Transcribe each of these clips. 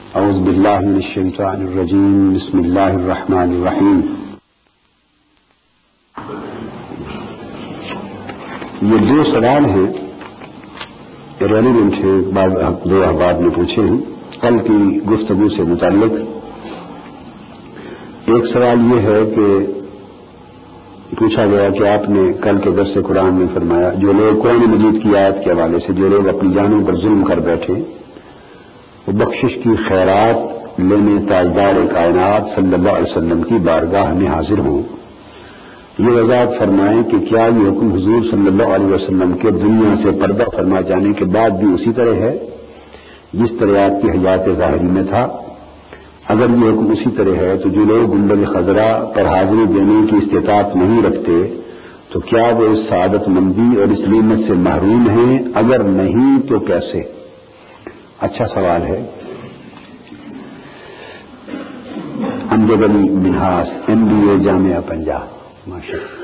اعوذ باللہ من الشیطان الرجیم بسم اللہ الرحمن الرحیم. یہ دو سوال ہیں ریلیونٹ ہے، دو احباب نے پوچھے ہیں کل کی گفتگو سے متعلق. ایک سوال یہ ہے کہ پوچھا گیا کہ آپ نے کل کے درس قرآن میں فرمایا جو لوگ قرآن مجید کی آیت کے حوالے سے جو لوگ اپنی جانوں پر ظلم کر بیٹھے وہ بخشش کی خیرات لینے تاجدار کائنات صلی اللہ علیہ وسلم کی بارگاہ میں حاضر ہوں. یہ وضاحت فرمائیں کہ کیا یہ حکم حضور صلی اللہ علیہ وسلم کے دنیا سے پردہ فرما جانے کے بعد بھی اسی طرح ہے جس طرح آپ کی حیات ظاہری میں تھا؟ اگر یہ حکم اسی طرح ہے تو جو لوگ گنبد خضرا پر حاضری دینے کی استطاعت نہیں رکھتے تو کیا وہ اس سعادت مندی اور اس نعمت سے محروم ہیں؟ اگر نہیں تو کیسے؟ اچھا سوال ہے. امجد علی منہاس MBA جامعہ پنجاب ماشاءاللہ.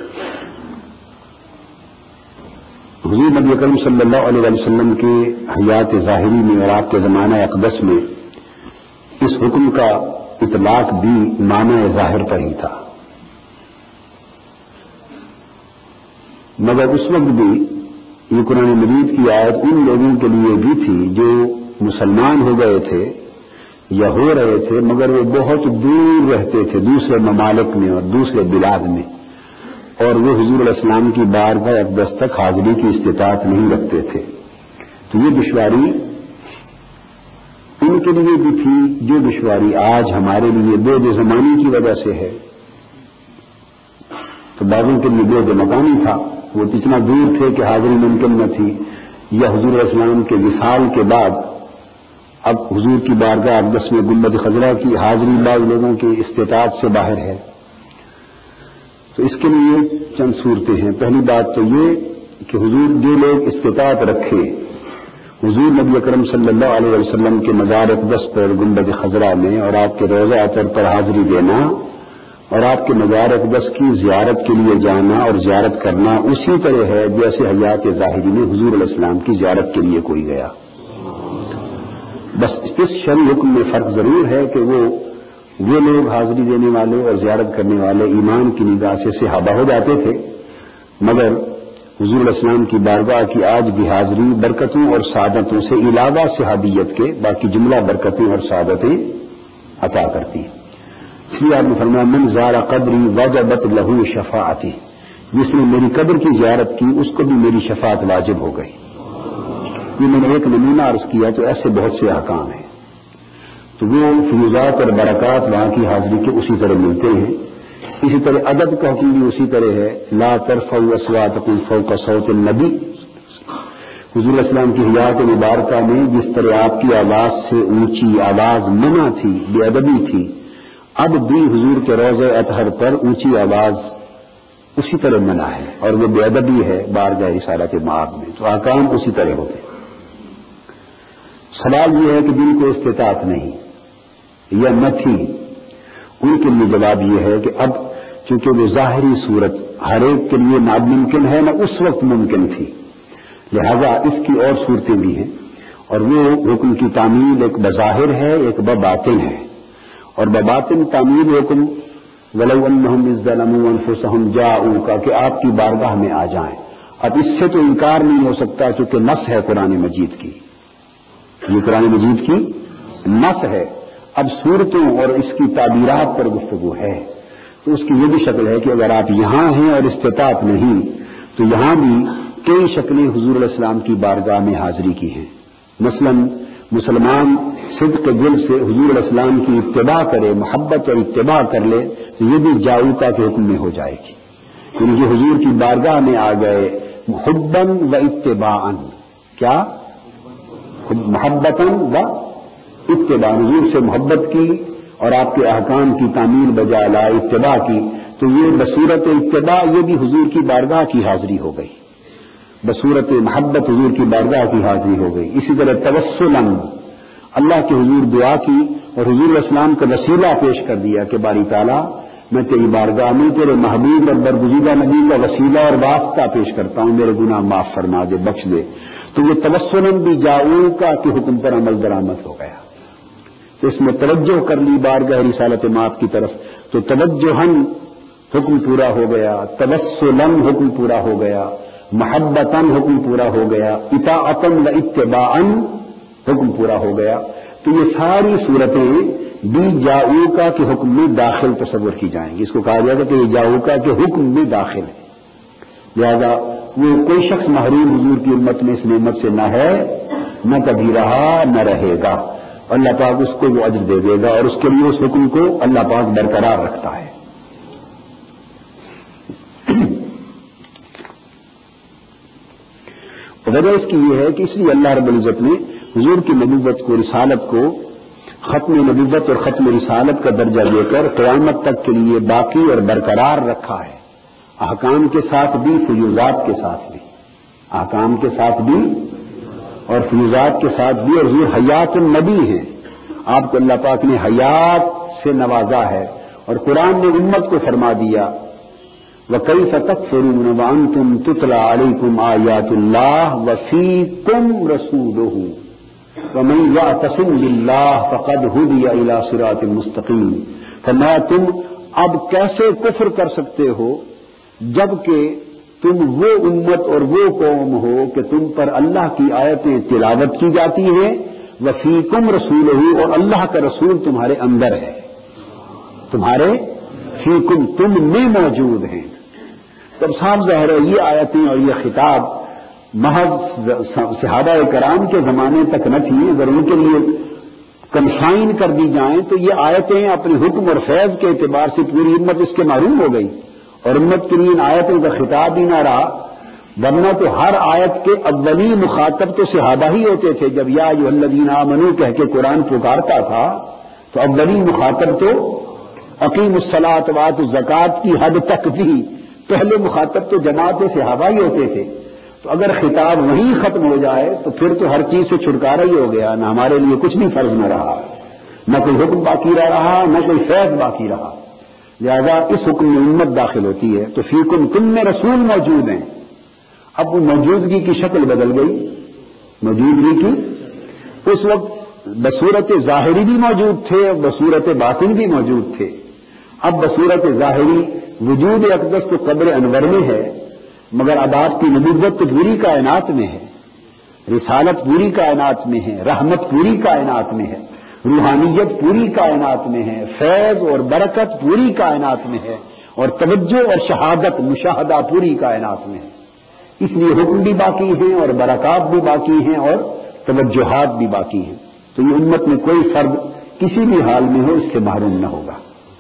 حضور نبی اکرم صلی اللہ علیہ وسلم کے حیات ظاہری میں اور آپ کے زمانہ اقدس میں اس حکم کا اطلاق بھی معنی ظاہر پر ہی تھا، مگر اس وقت بھی یہ قرآن مجید کی آیت ان لوگوں کے لیے بھی تھی جو مسلمان ہو گئے تھے یا ہو رہے تھے مگر وہ بہت دور رہتے تھے دوسرے ممالک میں اور دوسرے بلاد میں، اور وہ حضور علیہ السلام کی بارگاہ اقدس تک حاضری کی استطاعت نہیں رکھتے تھے. تو یہ دشواری ان کے لیے بھی تھی جو دشواری آج ہمارے لیے بوجھ زمانی کی وجہ سے ہے. تو بعضوں کے لیے بوجھ مکانی تھا، وہ اتنا دور تھے کہ حاضری ممکن نہ تھی، یا حضور علیہ السلام کے وصال کے بعد اب حضور کی بارگاہ اقدس میں گنبد خضرا کی حاضری بعض لوگوں کی استطاعت سے باہر ہے. تو اس کے لیے چند صورتیں ہیں. پہلی بات تو یہ کہ حضور جو لوگ استطاعت رکھے حضور نبی اکرم صلی اللہ علیہ وسلم کے مزار اقدس پر گنبد خضرا میں اور آپ کے روضہ اطہر پر حاضری دینا اور آپ کے مزار اقدس کی زیارت کے لیے جانا اور زیارت کرنا اسی طرح ہے جیسے حیات ظاہری میں حضور علیہ السلام کی زیارت کے لیے کوئی گیا. بس اس شرعی حکم میں فرق ضرور ہے کہ وہ لوگ حاضری دینے والے اور زیارت کرنے والے ایمان کی نگاہ سے صحابہ ہو جاتے تھے، مگر حضور علیہ السلام کی بارگاہ کی آج بھی حاضری برکتوں اور سعادتوں سے علاوہ صحابیت کے باقی جملہ برکتیں اور سعادتیں عطا کرتی. اس لیے آپ نے فرمایا من زار قبری وجبت لہ شفاعتی، جس نے میری قبر کی زیارت کی اس کو بھی میری شفاعت واجب ہو گئی. یہ میں نے ایک نمونہ عرض کیا، تو ایسے بہت سے احکام ہیں. تو وہ فیوزات اور برکات وہاں کی حاضری کے اسی طرح ملتے ہیں. اسی طرح ادب کا حکم بھی اسی طرح ہے، لا ترفعوا اصواتکم فوق صوت النبی. حضور علیہ السلام کی حیات مبارکہ میں جس طرح آپ کی آواز سے اونچی آواز منع تھی، بے ادبی تھی، اب بھی حضور کے روضہ اطہر پر اونچی آواز اسی طرح منع ہے اور وہ بے ادبی ہے بارگاہ رسالت مآب میں. تو احکام اسی طرح ہوتے. سوال یہ ہے کہ جن کو استطاعت نہیں یا نہ تھی ان کے لیے جواب یہ ہے کہ اب چونکہ وہ ظاہری صورت ہر ایک کے لیے ناممکن ہے، نہ اس وقت ممکن تھی، لہذا اس کی اور صورتیں بھی ہیں. اور وہ حکم کی تعمیل ایک بظاہر ہے ایک بباطن ہے. اور بباطن تعمیل حکم وَلَوْ أَنَّهُمْ إِذْ ظَلَمُوا أَنفُسَهُمْ جَاءُوكَ کہ آپ کی بارگاہ میں آ جائیں. اب اس سے تو انکار نہیں ہو سکتا چونکہ نص ہے قرآن مجید کی، یہ قرآن مجید کی نص ہے. اب صورتوں اور اس کی تعبیرات پر گفتگو ہے، تو اس کی یہ بھی شکل ہے کہ اگر آپ یہاں ہیں اور استطاعت نہیں تو یہاں بھی کئی شکلیں حضور علیہ السلام کی بارگاہ میں حاضری کی ہیں. مثلا مسلمان صدق دل سے حضور علیہ السلام کی اتباع کرے، محبت اور اتباع کر لے، تو یہ بھی جاؤکا کے حکم میں ہو جائے گی. یعنی کہ حضور کی بارگاہ میں آ گئے حباً و اتباعاً، کیا محبتاً و اتباع، حضور سے محبت کی اور آپ کے احکام کی تعمیل بجا لائے اتباع کی، تو یہ بصورت اتباع یہ بھی حضور کی بارگاہ کی حاضری ہو گئی، بصورت محبت حضور کی بارگاہ کی حاضری ہو گئی. اسی طرح توسلاً اللہ کے حضور دعا کی اور حضور علیہ السلام کا وسیلہ پیش کر دیا کہ باری تعالیٰ میں تیری بارگاہ میں تیرے محبوب اور برگزیدہ نبی کا وسیلہ اور واسطہ پیش کرتا ہوں، میرے گناہ معاف فرما دے، بخش دے. تو یہ توسلاً بھی جاؤکا کے حکم پر عمل درآمد ہو گیا. تو اس میں توجہ کر لی بارگاہ رسالت مآب کی طرف، تو توجہن حکم پورا ہو گیا، توسلاً حکم پورا ہو گیا، محبتاً حکم پورا ہو گیا، اطاعتاً و اتباعاً حکم پورا ہو گیا۔ تو یہ ساری صورتیں بھی جاؤکا کے حکم میں داخل تصور کی جائیں گی۔ اس کو کہا جائے گا کہ یہ جاؤکا کے حکم میں داخل ہے، لہذا وہ کوئی شخص محروم حضور کی امت میں اس نعمت سے نہ ہے، نہ کبھی رہا، نہ رہے گا۔ اللہ پاک اس کو وہ اجر دے دے گا، اور اس کے لیے اس حکم کو اللہ پاک برقرار رکھتا ہے۔ وجہ اس کی یہ ہے کہ اس لیے اللہ رب العزت نے حضور کی نبوت کو، رسالت کو ختم نبوت اور ختم رسالت کا درجہ دے کر قیامت تک کے لیے باقی اور برقرار رکھا ہے، احکام کے ساتھ بھی، فیوضات کے ساتھ بھی، احکام کے ساتھ بھی اور فیوضات کے ساتھ بھی۔ اور حضور حیات النبی ہیں، آپ کو اللہ پاک نے حیات سے نوازا ہے، اور قرآن نے امت کو فرما دیا وَكَيْفَ تَكْفُرُونَ وَأَنْتُمْ تُتْلَى عَلَيْكُمْ آيَاتُ اللَّهِ وَفِيكُمْ رَسُولُهُ وَمَنْ يَعْتَصِمْ بِاللَّهِ فَقَدْ هُدِيَ إِلَى صِرَاطٍ مُسْتَقِيمٍ۔ فرمایا تم اب کیسے کفر کر سکتے ہو جبکہ تم وہ امت اور وہ قوم ہو کہ تم پر اللہ کی آیتیں تلاوت کی جاتی ہیں، وَفِيكُمْ رَسُولُهُ، اور اللہ کا رسول تمہارے اندر ہے، تمہارے فیکم، تم میں موجود ہیں۔ تب صاف ظاہر ہے یہ آیتیں اور یہ خطاب محض صحابہ کرام کے زمانے تک نہ تھی، اگر ان کے لیے کنفائن کر دی جائیں تو یہ آیتیں اپنے حکم اور فیض کے اعتبار سے پوری امت اس کے محروم ہو گئی، اور امت کے لیے ان آیتوں کا خطاب ہی نہ رہا، ورنہ تو ہر آیت کے اولی مخاطب تو صحابہ ہی ہوتے تھے۔ جب یا ایھا الذین آمنوا کہہ کے قرآن پکارتا تھا تو اولی مخاطب تو اقیم الصلاۃ وآتوا الزکوٰۃ کی حد تک بھی پہلے مخاطب تو جماعت صحابہ ہی ہوتے تھے۔ تو اگر خطاب وہیں ختم ہو جائے تو پھر تو ہر چیز سے چھٹکارا ہی ہو گیا، نہ ہمارے لیے کچھ بھی فرض نہ رہا، نہ کوئی حکم باقی رہا، نہ کوئی فیض باقی رہا۔ لہذا اس حکم میں امت داخل ہوتی ہے تو فیکم، تم میں رسول موجود ہیں۔ اب وہ موجودگی کی شکل بدل گئی، موجودگی کی اس وقت بصورت ظاہری بھی موجود تھے اور بصورت باطن بھی موجود تھے۔ اب بصورت ظاہری وجود اقدس تو قبر انور میں ہے، مگر اب آپ کی نبوت تو پوری کائنات میں ہے، رسالت پوری کائنات میں ہے، رحمت پوری کائنات میں ہے، روحانیت پوری کائنات میں ہے، فیض اور برکت پوری کائنات میں ہے، اور توجہ اور شہادت مشاہدہ پوری کائنات میں ہے۔ اس لیے حکم بھی باقی ہیں اور برکات بھی باقی ہیں اور توجہات بھی باقی ہیں۔ تو یہ امت میں کوئی فرد کسی بھی حال میں ہو اس سے محروم نہ ہوگا۔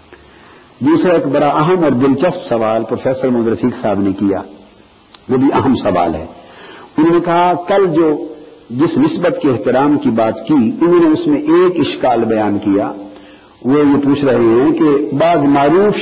دوسرا ایک بڑا اہم اور دلچسپ سوال پروفیسر محمد رفیق صاحب نے کیا، وہ بھی اہم سوال ہے۔ انہوں نے کہا کل جو جس نسبت کے احترام کی بات کی، انہوں نے اس میں ایک اشکال بیان کیا۔ وہ یہ پوچھ رہے ہیں کہ بعض معروف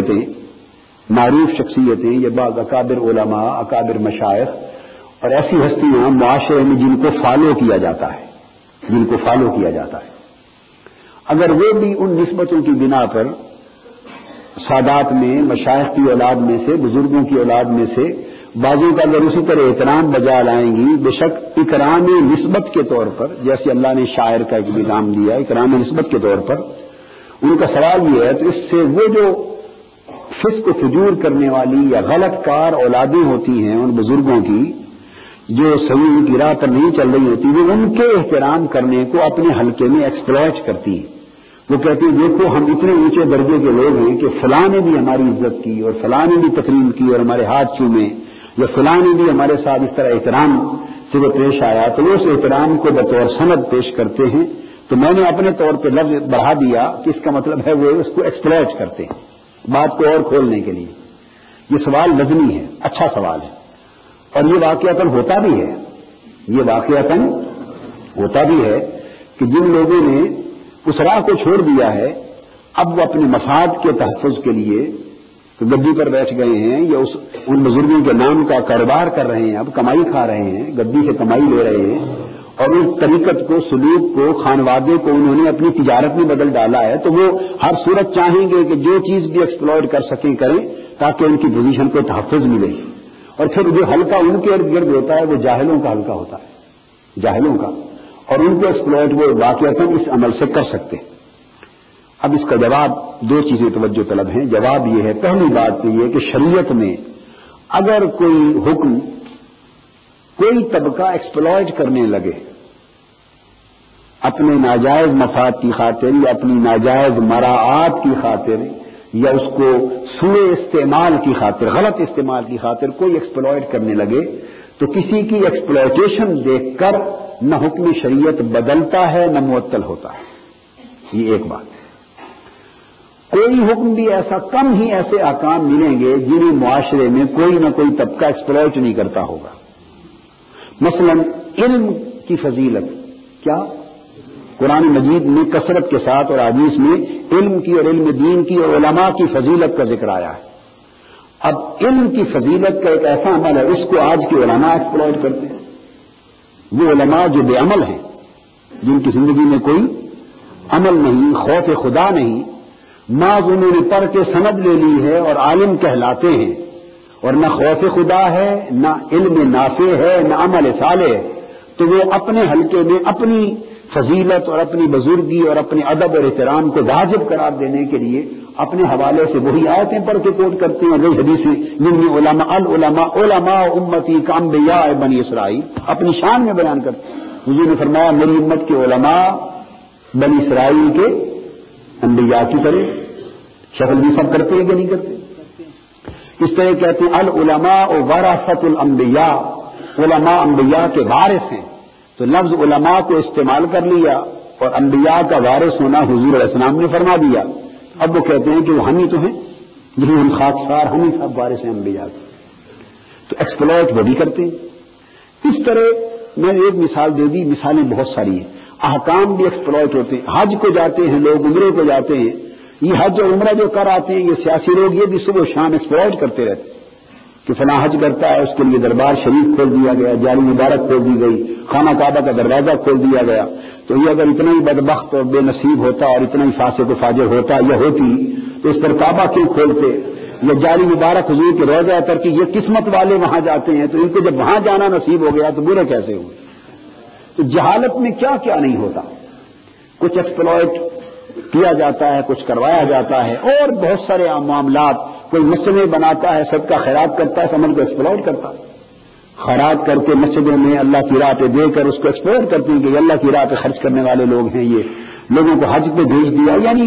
شخصیتیں یا بعض اکابر علماء، اکابر مشائخ اور ایسی ہستیاں معاشرے میں جن کو فالو کیا جاتا ہے، اگر وہ بھی ان نسبتوں کی بنا پر سادات میں، مشائخ کی اولاد میں سے، بزرگوں کی اولاد میں سے بعضوں کا اگر اسی طرح احترام بجا لائیں گی، بے شک اکرام نسبت کے طور پر، جیسے اللہ نے شاعر کا ایک نظام دیا اکرام نسبت کے طور پر، ان کا سوال یہ ہے تو اس سے وہ جو فسق و فجور کرنے والی یا غلط کار اولادیں ہوتی ہیں ان بزرگوں کی جو صحیح کی راہ پر نہیں چل رہی ہوتی، وہ ان کے احترام کرنے کو اپنے حلقے میں ایکسپلائٹ کرتی ہیں۔ وہ کہتے ہیں دیکھو ہم اتنے اونچے درجے کے لوگ ہیں کہ فلاں نے بھی ہماری عزت کی اور فلاں نے بھی تکریم کی اور ہمارے ہاتھ چومے، یا فلاں نے بھی ہمارے ساتھ اس طرح احترام سے وہ پیش آیا، تو وہ اس احترام کو بطور سند پیش کرتے ہیں۔ تو میں نے اپنے طور پہ لفظ بڑھا دیا کہ اس کا مطلب ہے وہ اس کو ایکسپلائٹ کرتے ہیں بات کو اور کھولنے کے لیے۔ یہ سوال لازمی ہے، اچھا سوال ہے، اور یہ واقعتاً ہوتا بھی ہے کہ جن لوگوں نے اس راہ کو چھوڑ دیا ہے، اب وہ اپنے مفاد کے تحفظ کے لیے گدی پر بیٹھ گئے ہیں یا ان بزرگوں کے نام کا کاروبار کر رہے ہیں، اب کمائی کھا رہے ہیں، گدی سے کمائی لے رہے ہیں، اور اس طریقت کو، سلوک کو، خانوادے کو انہوں نے اپنی تجارت میں بدل ڈالا ہے، تو وہ ہر صورت چاہیں گے کہ جو چیز بھی ایکسپلائٹ کر سکیں کریں تاکہ ان کی پوزیشن کو تحفظ ملے۔ اور پھر جو حلقہ ان کے ارد گرد ہوتا ہے وہ جاہلوں کا حلقہ ہوتا ہے، جاہلوں کا، اور ان کو ایکسپلائٹ وہ واقعتاً اس عمل سے کر سکتے ہیں۔ اب اس کا جواب دو چیزیں توجہ طلب ہیں۔ جواب یہ ہے، پہلی بات تو یہ کہ شریعت میں اگر کوئی حکم کوئی طبقہ ایکسپلائٹ کرنے لگے اپنے ناجائز مفاد کی خاطر یا اپنی ناجائز مراعات کی خاطر یا اس کو سوء استعمال کی خاطر، غلط استعمال کی خاطر کوئی ایکسپلائٹ کرنے لگے، تو کسی کی ایکسپلائٹیشن دیکھ کر نہ حکم شریعت بدلتا ہے نہ معطل ہوتا ہے۔ یہ ایک بات ہے۔ کوئی حکم بھی ایسا، کم ہی ایسے احکام ملیں گے جنہیں معاشرے میں کوئی نہ کوئی طبقہ ایکسپلائٹ نہیں کرتا ہوگا۔ مثلا علم کی فضیلت، کیا قرآن مجید میں کثرت کے ساتھ اور حدیث میں علم کی اور علم دین کی اور علماء کی فضیلت کا ذکر آیا ہے۔ اب علم کی فضیلت کا ایک ایسا عمل ہے، اس کو آج کے علماء ایکسپلائٹ کرتے ہیں۔ وہ علماء جو بے عمل ہیں، جن کی زندگی میں کوئی عمل نہیں، خوف خدا نہیں، ماض انہوں نے پڑھ کے سند لے لی ہے اور عالم کہلاتے ہیں، اور نہ خوف خدا ہے، نہ علم نافع ہے، نہ عمل صالح ہے، تو وہ اپنے حلقے میں اپنی فضیلت اور اپنی بزرگی اور اپنے ادب اور احترام کو واجب قرار دینے کے لیے اپنے حوالے سے وہی آیتیں پڑھ کے کوٹ کرتے ہیں، وہی حدیثیں جن میں علماء امتی کانبیاء بنی اسرائیل اپنی شان میں بیان کرتے ہیں۔ حضور نے فرمایا میری امت کے علماء بنی اسرائیل کے انبیاء کی طرح، شکل بھی سب کرتے ہیں کہ نہیں کرتے؟ اس طرح کہتے ہیں العلماء ورثۃ الانبیاء، علماء انبیاء کے وارث ہیں، تو لفظ علماء کو استعمال کر لیا اور انبیاء کا وارث ہونا حضور علیہ السلام نے فرما دیا۔ اب وہ کہتے ہیں کہ وہ ہم ہی تو ہیں، جنہیں ہم خاکسار، ہم ہی سب وارث ہیں انبیاء کے، تو ایکسپلائٹ وہ بھی کرتے ہیں۔ اس طرح میں نے ایک مثال دے دی، مثالیں بہت ساری ہیں۔ احکام بھی ایکسپلائٹ ہوتے ہیں۔ حج کو جاتے ہیں لوگ، عمرے کو جاتے ہیں، یہ حج اور عمرہ جو کر آتے ہیں یہ سیاسی لوگ یہ بھی صبح و شام ایکسپلائٹ کرتے رہتے ہیں کہ فلاں حج کرتا ہے، اس کے لیے دربار شریف کھول دیا گیا، جالی مبارک کھول دی گئی، خانہ کعبہ کا دروازہ کھول دیا گیا، تو یہ اگر اتنا ہی بدبخت اور بے نصیب ہوتا اور اتنا ہی فاسق و فاجر ہوتا یا ہوتی تو اس پر کعبہ کیوں کھولتے؟ یا جالی مبارک حضور کے روضہ پر کہ یہ قسمت والے وہاں جاتے ہیں، تو ان کو جب وہاں جانا نصیب ہو گیا تو برے کیسے ہوئے؟ تو جہالت میں کیا کیا نہیں ہوتا، کچھ ایکسپلائٹ کیا جاتا ہے، کچھ کروایا جاتا ہے، اور بہت سارے معاملات، کوئی مسجدیں بناتا ہے، صدقہ خیرات کرتا ہے، عمل کو ایکسپلائٹ کرتا ہے، خیرات کر کے مسجدوں میں اللہ کی راہ پہ دے کر اس کو ایکسپلائٹ کرتے ہیں کہ یہ اللہ کی راہ پہ خرچ کرنے والے لوگ ہیں، یہ لوگوں کو حج پہ بھیج دیا، یعنی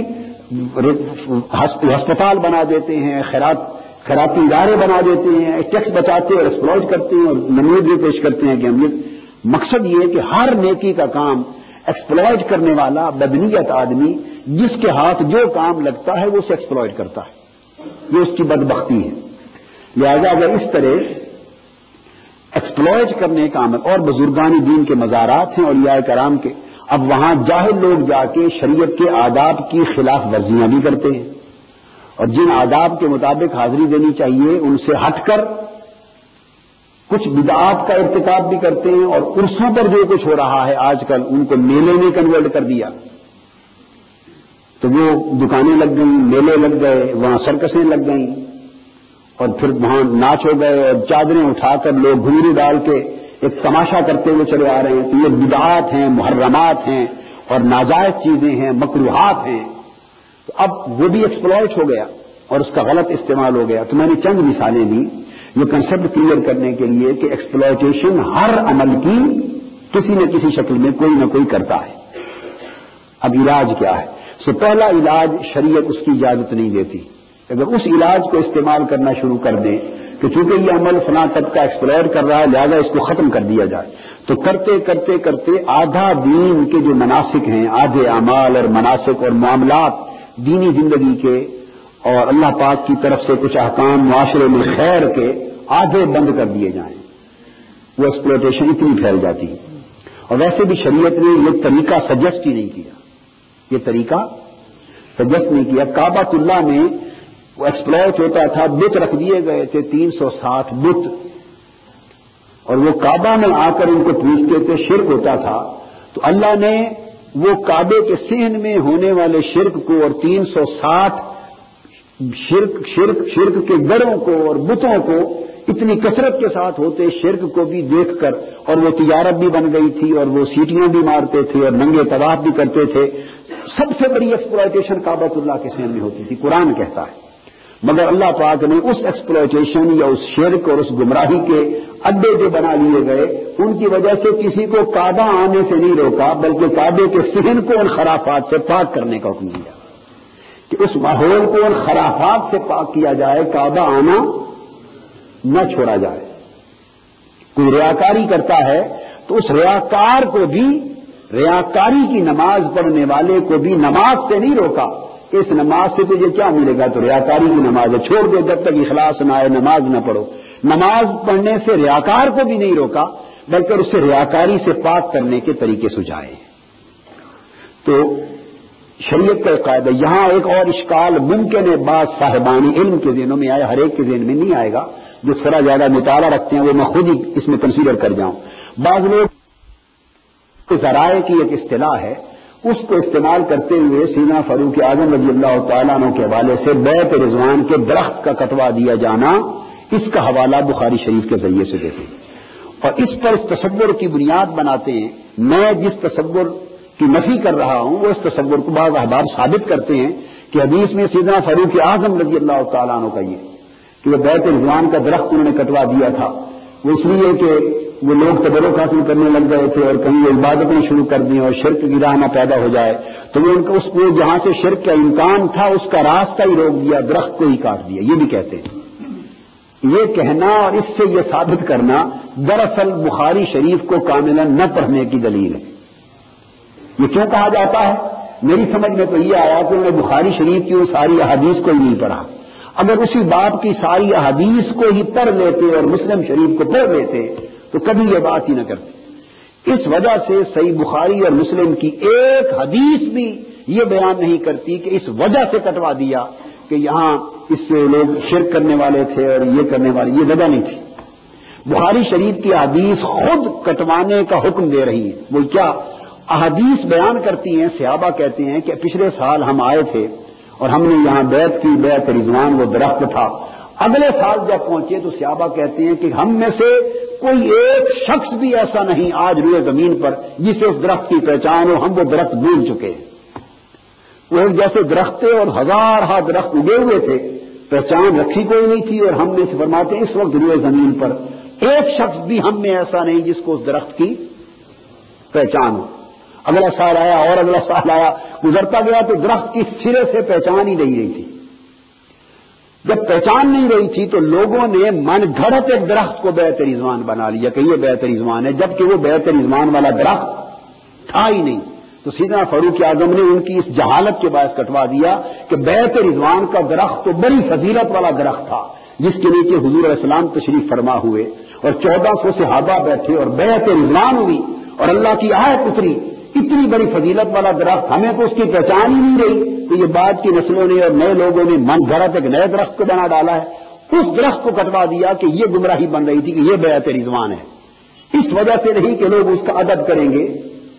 ہسپتال بنا دیتے ہیں، خیراتی ادارے بنا دیتے ہیں، ٹیکس بچاتے اور ایکسپلائٹ کرتے ہیں اور نمود بھی پیش کرتے ہیں کہ ہم یہ، مقصد یہ ہے کہ ہر نیکی کا کام ایکسپلائٹ کرنے والا بدنیت آدمی جس کے ہاتھ جو کام لگتا ہے وہ اسے ایکسپلائٹ کرتا ہے، یہ اس کی بدبختی ہے۔ لہذا اگر اس طرح ایکسپلائٹ کرنے کا عمل، اور بزرگان دین کے مزارات ہیں اولیاء کرام کے، اب وہاں جاہل لوگ جا کے شریعت کے آداب کی خلاف ورزیاں بھی کرتے ہیں، اور جن آداب کے مطابق حاضری دینی چاہیے ان سے ہٹ کر کچھ بدعات کا ارتکاب بھی کرتے ہیں، اور عرصوں پر جو کچھ ہو رہا ہے آج کل ان کو میلے میں کنورٹ کر دیا، تو وہ دکانیں لگ گئیں، میلے لگ گئے، وہاں سرکسیں لگ گئیں، اور پھر وہاں ناچ ہو گئے، اور چادریں اٹھا کر لوگ گھنگرو ڈال کے ایک تماشا کرتے ہوئے چلے آ رہے ہیں، تو یہ بدعات ہیں، محرمات ہیں اور ناجائز چیزیں ہیں، مکروہات ہیں، تو اب وہ بھی ایکسپلائٹ ہو گیا اور اس کا غلط استعمال ہو گیا۔ تو میں نے چند مثالیں دی یہ کنسپٹ کلیئر کرنے کے لیے کہ ایکسپلائٹیشن ہر عمل کی کسی نہ کسی شکل میں کوئی نہ کوئی کرتا ہے۔ اب علاج کیا ہے؟ پہلا علاج شریعت اس کی اجازت نہیں دیتی، اگر اس علاج کو استعمال کرنا شروع کر دیں کہ چونکہ یہ عمل فلاں طبقہ ایکسپلائٹ کر رہا ہے لہذا اس کو ختم کر دیا جائے، تو کرتے کرتے کرتے آدھا دین کے جو مناسک ہیں، آدھے اعمال اور مناسک اور معاملات دینی زندگی کے اور اللہ پاک کی طرف سے کچھ احکام معاشرے میں خیر کے آدھے بند کر دیے جائیں، وہ ایکسپلائٹیشن اتنی پھیل جاتی ہے۔ اور ویسے بھی شریعت نے یہ طریقہ سجیسٹ ہی نہیں کیا، یہ طریقہ سجیسٹ نہیں کیا۔ کعبہ اللہ میں وہ ایکسپلائٹ ہوتا تھا، بت رکھ دیے گئے تھے 360 بت، اور وہ کعبہ میں آ کر ان کو پوجتے تھے، شرک ہوتا تھا، تو اللہ نے وہ کعبے کے صحن میں ہونے والے شرک کو اور 360 شرک کے گڑھوں کو اور بتوں کو اتنی کثرت کے ساتھ ہوتے شرک کو بھی دیکھ کر، اور وہ تجارت بھی بن گئی تھی اور وہ سیٹیاں بھی مارتے تھے اور ننگے طواف بھی کرتے تھے. سب سے بڑی ایکسپلائٹیشن کعبۃ اللہ کے ذہن میں ہوتی تھی، قرآن کہتا ہے. مگر اللہ پاک نے اس ایکسپلائٹیشن یا اس شرک اور اس گمراہی کے اڈے جو بنا لیے گئے، ان کی وجہ سے کسی کو کعبہ آنے سے نہیں روکا، بلکہ کعبے کے صحن کو ان خرافات سے پاک کرنے کا حکم دیا کہ اس ماحول کو ان خرافات سے پاک کیا جائے، کعبہ آنا نہ چھوڑا جائے. کوئی ریاکاری کرتا ہے تو اس ریاکار کو بھی، ریاکاری کی نماز پڑھنے والے کو بھی نماز سے نہیں روکا کہ اس نماز سے تجھے کیا ملے گا، تو ریاکاری کی نماز ہے، چھوڑ دو، جب تک اخلاص نہ آئے نماز نہ پڑھو. نماز پڑھنے سے ریاکار کو بھی نہیں روکا، بلکہ اسے ریاکاری سے پاک کرنے کے طریقے سجھائے. تو شریعت کا قاعدہ. یہاں ایک اور اشکال ممکن ہے بعض صاحبان علم کے ذہنوں میں آئے، ہر ایک کے ذہن میں نہیں آئے گا، جو تھوڑا زیادہ مطالعہ رکھتے ہیں وہ میں خود ہی اس میں کنسیڈر کر جاؤں. بعض لوگ ذرائع کی ایک اصطلاح ہے، اس کو استعمال کرتے ہوئے سیدنا فاروق اعظم رضی اللہ تعالیٰ عنہ کے حوالے سے بیعت رضوان کے درخت کا کٹوا دیا جانا، اس کا حوالہ بخاری شریف کے ذریعے سے دیتے ہیں اور اس پر اس تصور کی بنیاد بناتے ہیں. میں جس تصور کی نفی کر رہا ہوں وہ اس تصور کو بعض احباب ثابت کرتے ہیں کہ حدیث میں سیدنا فاروق اعظم رضی اللہ تعالیٰ عنہ کا یہ کہ وہ بیعت رضوان کا درخت انہوں نے کٹوا دیا تھا، وہ اس لیے کہ وہ لوگ تبرک حاصل کرنے لگ گئے تھے اور کہیں وہ عبادتیں شروع کر دیں اور شرک کی راہ نہ پیدا ہو جائے، تو وہ ان کو اس کو جہاں سے شرک کا امکان تھا اس کا راستہ ہی روک دیا، درخت کو ہی کاٹ دیا. یہ بھی کہتے ہیں. یہ کہنا اور اس سے یہ ثابت کرنا دراصل بخاری شریف کو کاملاً نہ پڑھنے کی دلیل ہے. یہ کیوں کہا جاتا ہے؟ میری سمجھ میں تو یہ آیا کہ انہوں نے بخاری شریف کی وہ ساری احادیث کو ہی نہیں پڑھا. اگر اسی باب کی ساری احادیث کو ہی پڑھ لیتے اور مسلم شریف کو پڑھ لیتے تو کبھی یہ بات ہی نہ کرتے. اس وجہ سے صحیح بخاری اور مسلم کی ایک حدیث بھی یہ بیان نہیں کرتی کہ اس وجہ سے کٹوا دیا کہ یہاں اس سے لوگ شرک کرنے والے تھے اور یہ کرنے والے، یہ وجہ نہیں تھی. بخاری شریف کی حدیث خود کٹوانے کا حکم دے رہی ہے. وہ کیا احادیث بیان کرتی ہیں؟ صحابہ کہتے ہیں کہ پچھلے سال ہم آئے تھے اور ہم نے یہاں بیعت کی، بیعت رضوان وہ درخت تھا. اگلے سال جب پہنچے تو صحابہ کہتے ہیں کہ ہم میں سے کوئی ایک شخص بھی ایسا نہیں آج روئے زمین پر جسے اس درخت کی پہچان ہو، ہم وہ درخت بھول چکے ہیں. وہ ایک جیسے درخت تھے اور ہزارہ درخت اگے ہوئے تھے، پہچان رکھی کوئی نہیں تھی. اور ہم میں سے فرماتے ہیں اس وقت روئے زمین پر ایک شخص بھی ہم میں ایسا نہیں جس کو اس درخت کی پہچان ہو. اگلا سال آیا اور اگلا سال آیا، گزرتا گیا تو درخت کی سرے سے پہچان ہی نہیں رہی تھی. جب پہچان نہیں رہی تھی تو لوگوں نے من گھڑت ایک درخت کو بیعت رضوان بنا لیا کہ یہ بیعت رضوان ہے، جبکہ وہ بیعت رضوان والا درخت تھا ہی نہیں. تو سیدنا فاروق اعظم نے ان کی اس جہالت کے باعث کٹوا دیا کہ بیعت رضوان کا درخت تو بڑی فضیلت والا درخت تھا جس کے نیچے حضور علیہ السلام تشریف فرما ہوئے اور 1400 صحابہ بیٹھے اور بیعت رضوان ہوئی اور اللہ کی آیت اتری. اتنی بڑی فضیلت والا درخت، ہمیں تو اس کی پہچان ہی نہیں رہی. تو یہ بعد کی نسلوں نے اور نئے لوگوں نے من گھڑت ایک نئے درخت کو بنا ڈالا ہے. اس درخت کو کٹوا دیا کہ یہ گمراہی بن رہی تھی کہ یہ بیعت رضوان ہے. اس وجہ سے نہیں کہ لوگ اس کا ادب کریں گے،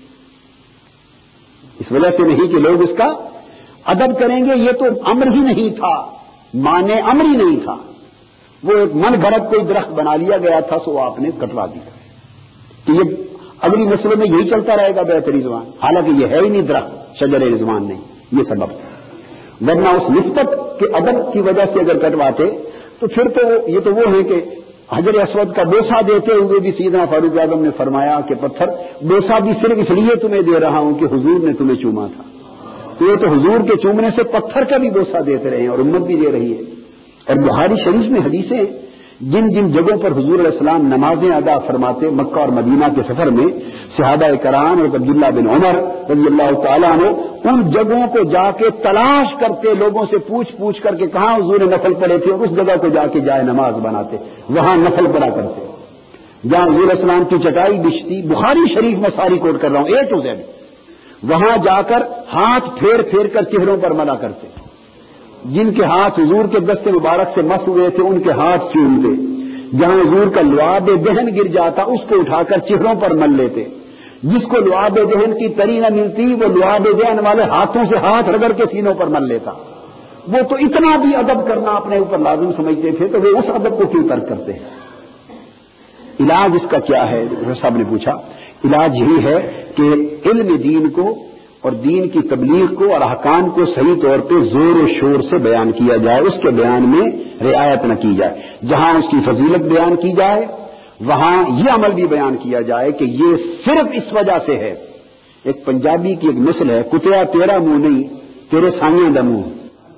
اس وجہ سے نہیں کہ لوگ اس کا ادب کریں گے، یہ تو امر ہی نہیں تھا، مانے امر ہی نہیں تھا. وہ ایک من گھڑت کوئی درخت بنا لیا گیا تھا، سو آپ نے کٹوا دیا کہ یہ اگلی نسلوں میں یہی چلتا رہے گا بیعت رضوان. حالانکہ یہ ہے ہی نہیں درخت، شجر رضوان نہیں. یہ سبب ورنہ اس نسبت کے ادب کی وجہ سے اگر کٹواتے تو پھر تو یہ تو وہ ہے کہ حجر اسود کا بوسہ دیتے ہوئے بھی سیدنا فاروق اعظم نے فرمایا کہ پتھر بوسہ بھی صرف اس لیے تمہیں دے رہا ہوں کہ حضور نے تمہیں چوما تھا. تو یہ تو حضور کے چومنے سے پتھر کا بھی بوسہ دیتے رہے ہیں اور امت بھی دے رہی ہے. اور بخاری شریف میں حدیثیں جن جن جگہوں پر حضور علیہ السلام نمازیں ادا فرماتے مکہ اور مدینہ کے سفر میں، صحابہ کرام اور عبداللہ بن عمر رضی اللہ تعالیٰ عنہ ان جگہوں کو جا کے تلاش کرتے، لوگوں سے پوچھ کر کے کہاں حضور نفل پڑھے تھے اور اس جگہ کو جا کے جائے نماز بناتے، وہاں نفل پڑھا کرتے. جہاں حضور علیہ السلام کی چٹائی بچھتی، بخاری شریف میں ساری کوٹ کر رہا ہوں A to Z، وہاں جا کر ہاتھ پھیر کر چہروں پر ملا کرتے. جن کے ہاتھ حضور کے دست مبارک سے مس ہوئے تھے ان کے ہاتھ چومتے. جہاں حضور کا لعاب دہن گر جاتا اس کو اٹھا کر چہروں پر مل لیتے. جس کو لعاب دہن کی تری نہ ملتی وہ لعاب دہن والے ہاتھوں سے ہاتھ رگڑ کے سینوں پر مل لیتا. وہ تو اتنا بھی ادب کرنا اپنے اوپر لازم سمجھتے تھے تو وہ اس ادب کو کیوں ترک کرتے ہیں؟ علاج اس کا کیا ہے؟ صاحب نے پوچھا. علاج یہی ہے کہ علم دین کو اور دین کی تبلیغ کو اور احکام کو صحیح طور پہ زور و شور سے بیان کیا جائے، اس کے بیان میں رعایت نہ کی جائے. جہاں اس کی فضیلت بیان کی جائے وہاں یہ عمل بھی بیان کیا جائے کہ یہ صرف اس وجہ سے ہے. ایک پنجابی کی ایک مثل ہے، کتیا تیرا منہ نہیں تیرے سائیں دا منہ،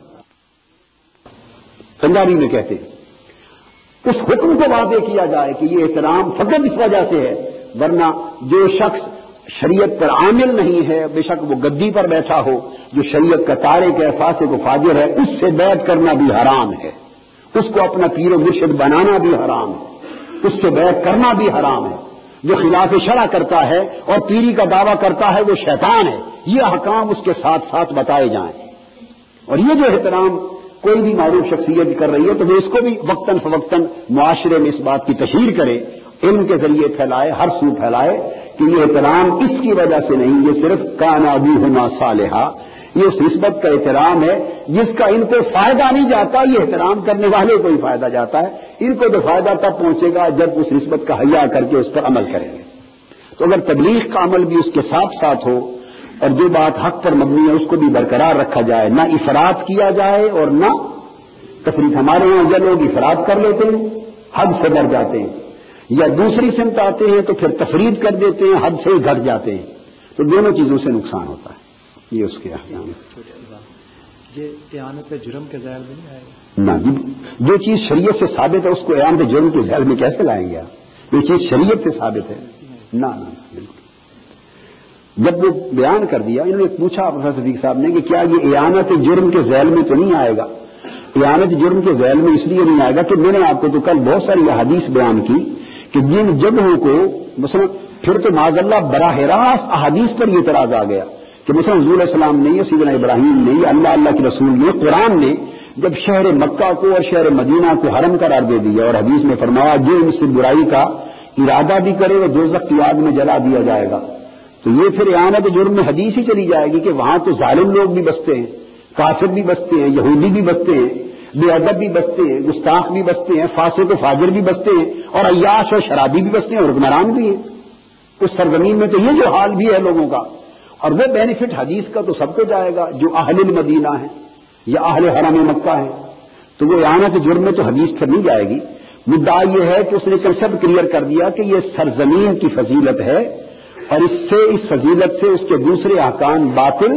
پنجابی میں کہتے ہیں. اس حکم کو واضح کیا جائے کہ یہ احترام فقط اس وجہ سے ہے، ورنہ جو شخص شریعت پر عامل نہیں ہے، بے شک وہ گدی پر بیٹھا ہو، جو شریعت کا تارک ہے، فاسق و فاجر ہے، اس سے بیعت کرنا بھی حرام ہے، اس کو اپنا پیر و مرشد بنانا بھی حرام ہے، اس سے بیعت کرنا بھی حرام ہے. جو خلاف شرع کرتا ہے اور پیری کا دعویٰ کرتا ہے وہ شیطان ہے. یہ احکام اس کے ساتھ ساتھ بتائے جائیں. اور یہ جو احترام کوئی بھی معروف شخصیت کر رہی ہے تو وہ اس کو بھی وقتاً فوقتاً معاشرے میں اس بات کی تشہیر کرے، علم کے ذریعے پھیلائے، ہر سو پھیلائے کہ یہ احترام اس کی وجہ سے نہیں، یہ صرف کان ابوہما صالحا، یہ اس نسبت کا احترام ہے جس کا ان کو فائدہ نہیں جاتا، یہ احترام کرنے والے کو ہی فائدہ جاتا ہے. ان کو تو فائدہ تب پہنچے گا جب اس نسبت کا حیا کر کے اس پر عمل کریں گے. تو اگر تبلیغ کا عمل بھی اس کے ساتھ ساتھ ہو اور جو بات حق پر مبنی ہے اس کو بھی برقرار رکھا جائے، نہ افراط کیا جائے اور نہ تفریط. ہمارے یہاں جو لوگ افراط کر لیتے ہیں حد سے بڑھ جاتے ہیں، یا دوسری سمت آتے ہیں تو پھر تفرید کر دیتے ہیں، حد سے ہی گھٹ جاتے ہیں، تو دونوں چیزوں سے نقصان ہوتا ہے. یہ اس کے احکام ہے. یہ اعانت جرم کے ذیل میں نہیں آئے گا؟ نہ، جو چیز شریعت سے ثابت ہے اس کو اعانت جرم کے ذیل میں کیسے لائیں گے آپ؟ یہ چیز شریعت سے ثابت ہے. نہ بالکل. جب وہ بیان کر دیا، انہوں نے پوچھا پروفیسر صدیق صاحب نے کہ کیا یہ اعانت جرم کے ذیل میں تو نہیں آئے گا؟ اعانت جرم کے ذیل میں اس لیے نہیں آئے گا کہ میں نے آپ کو تو کل بہت ساری احادیث بیان کی کہ جن جگہوں کو مثلا پھر تو معاذ اللہ براہ راست احادیث پر یہ اعتراض آ گیا کہ مثلا حضور علیہ السلام نے یا سیدنا ابراہیم نے یا اللہ کے رسول نے، قرآن نے جب شہر مکہ کو اور شہر مدینہ کو حرم قرار دے دیا اور حدیث میں فرمایا جو ان سے برائی کا ارادہ بھی کرے وہ دوزخ کی آگ میں جلا دیا جائے گا، تو یہ پھر اعانت جرم میں حدیث ہی چلی جائے گی کہ وہاں تو ظالم لوگ بھی بستے ہیں، کافر بھی بستے ہیں، یہودی بھی بستے ہیں، بے ادب بھی بستے ہیں، گستاخ بھی بستے ہیں، فاسق و فاجر بھی بستے ہیں، اور عیاش اور شرابی بھی بستے ہیں اور حکمران بھی ہیں. اس سرزمین میں تو یہ جو حال بھی ہے لوگوں کا، اور وہ بینیفٹ حدیث کا تو سب کو جائے گا جو اہل المدینہ ہیں یا اہل حرم مکہ ہیں، تو وہ اعانت جرم میں تو حدیث پھر نہیں جائے گی. مدعا یہ ہے کہ اس نے کنسپٹ کلیئر کر دیا کہ یہ سرزمین کی فضیلت ہے اور اس فضیلت سے اس کے دوسرے احکام باطل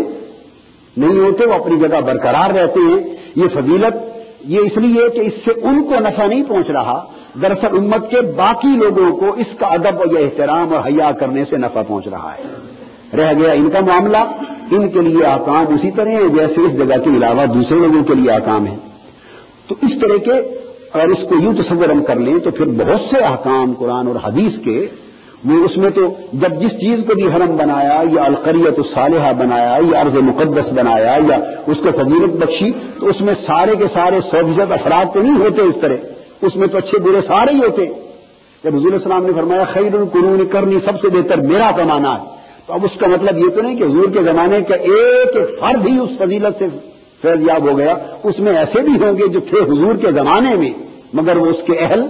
نہیں ہوتے، وہ اپنی جگہ برقرار رہتے ہیں. یہ فضیلت یہ اس لیے کہ اس سے ان کو نفع نہیں پہنچ رہا، دراصل امت کے باقی لوگوں کو اس کا ادب اور یہ احترام اور حیا کرنے سے نفع پہنچ رہا ہے. رہ گیا ان کا معاملہ، ان کے لیے احکام اسی طرح ہیں جیسے اس جگہ کے علاوہ دوسرے لوگوں کے لیے احکام ہیں. تو اس طرح کے اگر اس کو یوں تصور ہم کر لیں تو پھر بہت سے احکام قرآن اور حدیث کے، وہ اس میں تو جب جس چیز کو بھی حرم بنایا یا القریۃ الصالحہ بنایا یا ارض مقدس بنایا یا اس کو فضیلت بخشی، تو اس میں سارے کے سارے 100% افراد تو نہیں ہوتے اس طرح، اس میں تو اچھے برے سارے ہی ہوتے. جب حضور علیہ السلام نے فرمایا خیر القرون قرنی، سب سے بہتر میرا زمانہ ہے، تو اب اس کا مطلب یہ تو نہیں کہ حضور کے زمانے کا ایک ایک فرد ہی اس فضیلت سے فیض یاب ہو گیا. اس میں ایسے بھی ہوں گے جو تھے حضور کے زمانے میں مگر وہ اس کے اہل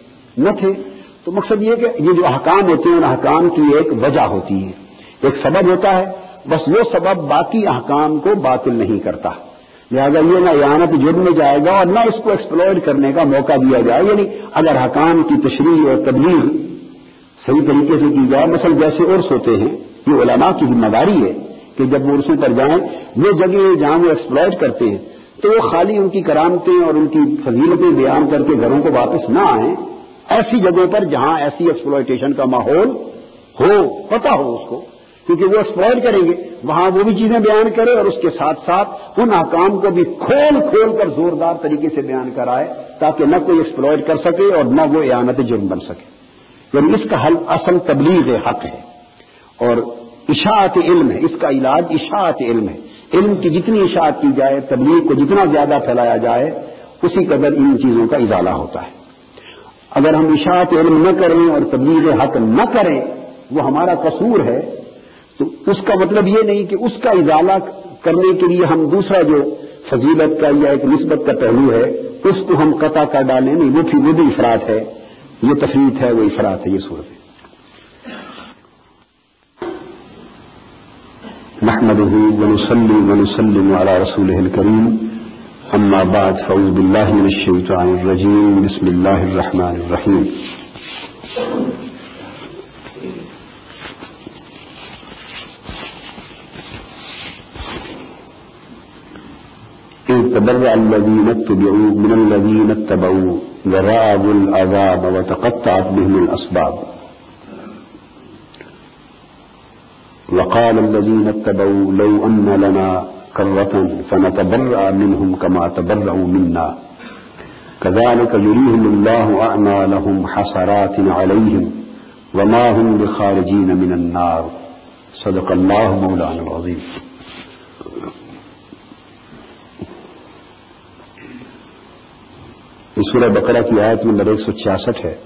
نہ تھے. تو مقصد یہ کہ یہ جو احکام ہوتے ہیں ان احکام کی ایک وجہ ہوتی ہے، ایک سبب ہوتا ہے، بس وہ سبب باقی احکام کو باطل نہیں کرتا. لہذا یہ نہ اعانت جرم میں جائے گا اور نہ اس کو ایکسپلوئٹ کرنے کا موقع دیا جائے. یعنی اگر احکام کی تشریح اور تبلیغ صحیح طریقے سے کی جائے، مثلا جیسے عرس ہوتے ہیں، یہ علماء کی ذمہ داری ہے کہ جب وہ عرصوں پر جائیں، وہ جگہ جہاں وہ ایکسپلوئٹ کرتے ہیں تو وہ خالی ان کی کرامتیں اور ان کی فضیلتیں بیان کر کے گھروں کو واپس نہ آئیں. ایسی جگہوں پر جہاں ایسی ایکسپلوئٹیشن کا ماحول ہو، پتہ ہو اس کو، کیونکہ وہ ایکسپلوئٹ کریں گے، وہاں وہ بھی چیزیں بیان کرے اور اس کے ساتھ ساتھ ان احکام کو بھی کھول کھول کر زوردار طریقے سے بیان کرائے تاکہ نہ کوئی ایکسپلوئٹ کر سکے اور نہ وہ اعانت جرم بن سکے. یعنی اس کا حل اصل تبلیغ حق ہے اور اشاعت علم ہے. اس کا علاج اشاعت علم ہے. علم کی جتنی اشاعت کی جائے، تبلیغ کو جتنا زیادہ پھیلایا جائے، اسی قدر ان چیزوں کا ازالہ ہوتا ہے. اگر ہم اشاعت علم نہ کریں اور تبلیغ حق نہ کریں، وہ ہمارا قصور ہے، تو اس کا مطلب یہ نہیں کہ اس کا ازالہ کرنے کے لیے ہم دوسرا جو فضیلت کا یا ایک نسبت کا پہلو ہے اس کو ہم قطع کر ڈالیں، نہیں، وہ بھی افراط ہے، یہ تفریط ہے، وہ افراط ہے، یہ صورت ہے۔ نحمده ونصلي ونسلم على رسوله الكريم، اما بعد، فاعوذ بالله من الشيطان الرجيم، بسم الله الرحمن الرحيم۔ تبرأ الذين اتبعوا من الذين اتبعوا ورأوا العذاب وتقطعت بهم الأسباب، وقال الذين اتبعوا لو أن لنا كرة فنتبرأ منهم كما تبرأوا منا كذلك يريهم الله أعمالهم حسرات عليهم وما هم بخارجين من النار، صدق الله مولانا العظيم۔ سورہ بقرہ کی آیت نمبر 166 ہے۔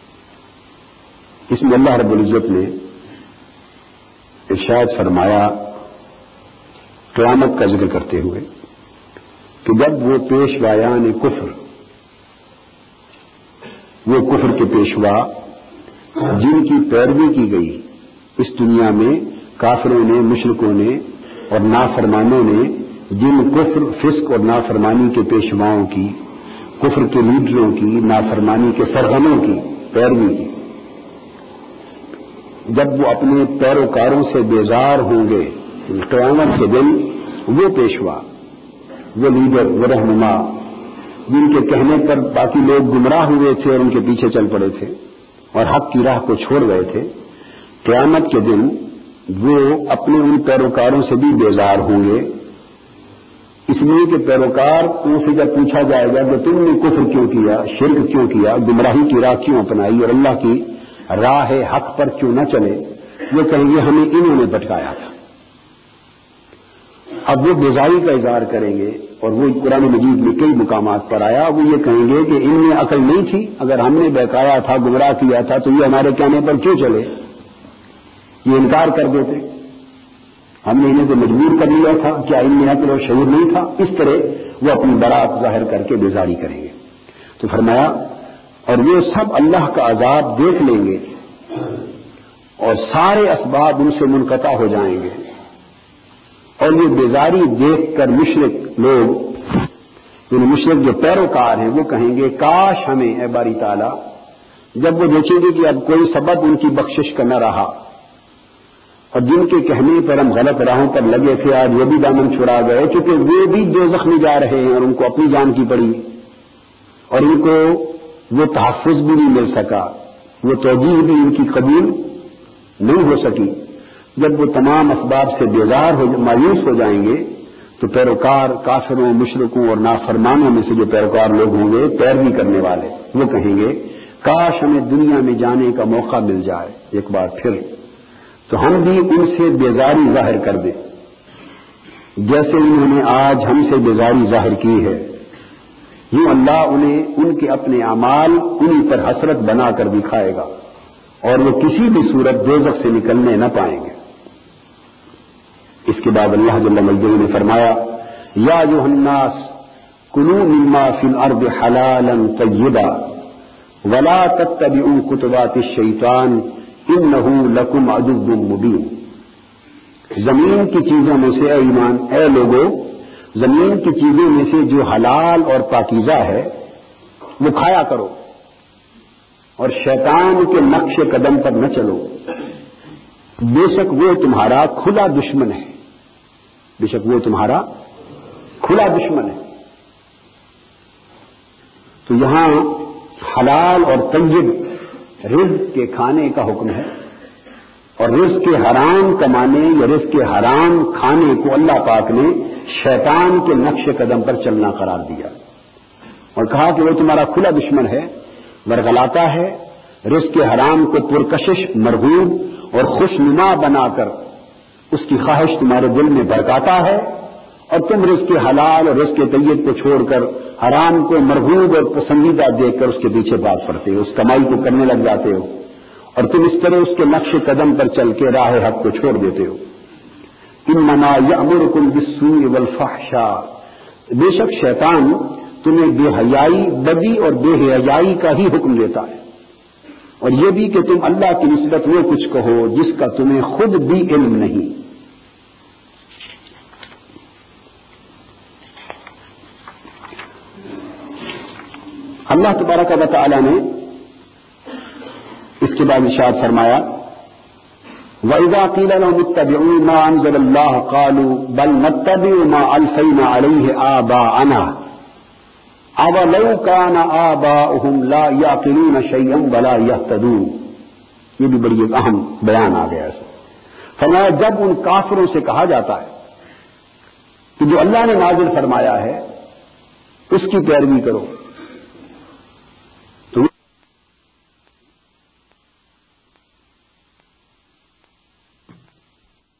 اس میں اللہ رب العزت نے ارشاد فرمایا قیامت کا ذکر کرتے ہوئے کہ جب وہ پیشوایان کفر، وہ کفر کے پیشوا جن کی پیروی کی گئی اس دنیا میں کافروں نے، مشرکوں نے اور نافرمانوں نے، جن کفر، فسق اور نافرمانی کے پیشواؤں کی، کفر کے لیڈروں کی، نافرمانی کے سرغنوں کی پیروی کی، جب وہ اپنے پیروکاروں سے بیزار ہوں گے قیامت کے دن، وہ پیشوا، وہ لیڈر، وہ رہنما جن کے کہنے پر باقی لوگ گمراہ ہوئے تھے اور ان کے پیچھے چل پڑے تھے اور حق کی راہ کو چھوڑ گئے تھے، قیامت کے دن وہ اپنے ان پیروکاروں سے بھی بیزار ہوں گے، اس لیے کہ پیروکار ان سے جب پوچھا جائے گا کہ تم نے کفر کیوں کیا، شرک کیوں کیا، گمراہی کی راہ کیوں اپنائی اور اللہ کی راہ حق پر کیوں نہ چلے، وہ کہیں گے ہمیں انہوں نے بھٹکایا تھا۔ اب وہ بیزاری کا اظہار کریں گے اور وہ قرآن مجید میں کئی مقامات پر آیا، وہ یہ کہیں گے کہ ان میں عقل نہیں تھی، اگر ہم نے بہکایا تھا، گمراہ کیا تھا تو یہ ہمارے کہنے پر کیوں چلے، یہ انکار کر دیتے، ہم نے انہیں تو مجبور کر لیا تھا، کیا ان میں عقل اور شعور نہیں تھا، اس طرح وہ اپنی برات ظاہر کر کے بیزاری کریں گے۔ تو فرمایا اور وہ سب اللہ کا عذاب دیکھ لیں گے اور سارے اسباب ان سے منقطع ہو جائیں گے، اور یہ بیزاری دیکھ کر مشرک لوگ، یعنی مشرک جو پیروکار ہیں، وہ کہیں گے کاش ہمیں اے باری تعالیٰ، جب وہ دیکھیں گے کہ اب کوئی سبب ان کی بخشش کا نہ رہا اور جن کے کہنے پر ہم غلط راہوں پر لگے تھے آج وہ بھی دامن چھڑا گئے، کیونکہ وہ بھی دوزخ میں جا رہے ہیں اور ان کو اپنی جان کی پڑی اور ان کو وہ تحفظ بھی نہیں مل سکا، وہ توجیہ بھی ان کی قبول نہیں ہو سکی۔ جب وہ تمام اسباب سے بیزار مایوس ہو جائیں گے تو پیروکار، کافروں، مشرکوں اور نافرمانوں میں سے جو پیروکار لوگ ہوں گے، پیروی کرنے والے، وہ کہیں گے کاش ہمیں دنیا میں جانے کا موقع مل جائے ایک بار پھر، تو ہم بھی ان سے بیزاری ظاہر کر دیں جیسے انہوں نے آج ہم سے بیزاری ظاہر کی ہے، یوں اللہ انہیں ان کے اپنے اعمال انہی پر حسرت بنا کر دکھائے گا اور وہ کسی بھی صورت دوزخ سے نکلنے نہ پائیں گے۔ اس کے بعد اللہ جل مجدہ نے فرمایا یا ایھا الناس کلوا مما فی الارض حلالا طیبا ولا تتبعوا خطوات الشیطان انہ لکم عدو مبین۔ زمین کی چیزوں میں سے اے ایمان، اے لوگو، زمین کی چیزوں میں سے جو حلال اور پاکیزہ ہے وہ کھایا کرو اور شیطان کے نقش قدم پر نہ چلو، بے شک وہ تمہارا کھلا دشمن ہے، بے شک وہ تمہارا کھلا دشمن ہے۔ تو یہاں حلال اور طیب رزق کے کھانے کا حکم ہے، اور رزق کے حرام کمانے یا رزق کے حرام کھانے کو اللہ پاک نے شیطان کے نقش قدم پر چلنا قرار دیا اور کہا کہ وہ تمہارا کھلا دشمن ہے، ورغلاتا ہے، رزق کے حرام کو پرکشش، مرغوب اور خوشنما بنا کر اس کی خواہش تمہارے دل میں بھڑکاتا ہے، اور تم رزق حلال اور رزق طیب کو چھوڑ کر حرام کو مرغوب اور پسندیدہ دیکھ کر اس کے پیچھے بھاگ پڑتے ہو، اس کمائی کو کرنے لگ جاتے ہو، اور تم اس طرح اس کے نقش قدم پر چل کے راہ حق کو چھوڑ دیتے ہو۔ انما یأمرکم بالسوء والفحشاء، بے شک شیطان تمہیں بے حیائی، بدی اور بے حیائی کا ہی حکم دیتا ہے، اور یہ بھی کہ تم اللہ کی نسبت وہ کچھ کہو جس کا تمہیں خود بھی علم نہیں۔ اللہ تبارک و تعالی نے اس کے بعد ارشاد فرمایا وَإِذَا قِيلَ لَهُمُ اتَّبِعُوا مَا أَنزَلَ اللَّهُ قَالُوا بَلْ نَتَّبِعُ مَا أَلْفَيْنَا عَلَيْهِ آبَاءَنَا أَوَلَوْ كَانَ آبَاؤُهُمْ لَا يَعْقِلُونَ شَيْئًا وَلَا يَهْتَدُونَ۔ یہ بھی بڑی ایک اہم بیان آ گیا ہے۔ فرمایا جب ان کافروں سے کہا جاتا ہے کہ جو اللہ نے نازل فرمایا ہے اس کی پیروی کرو،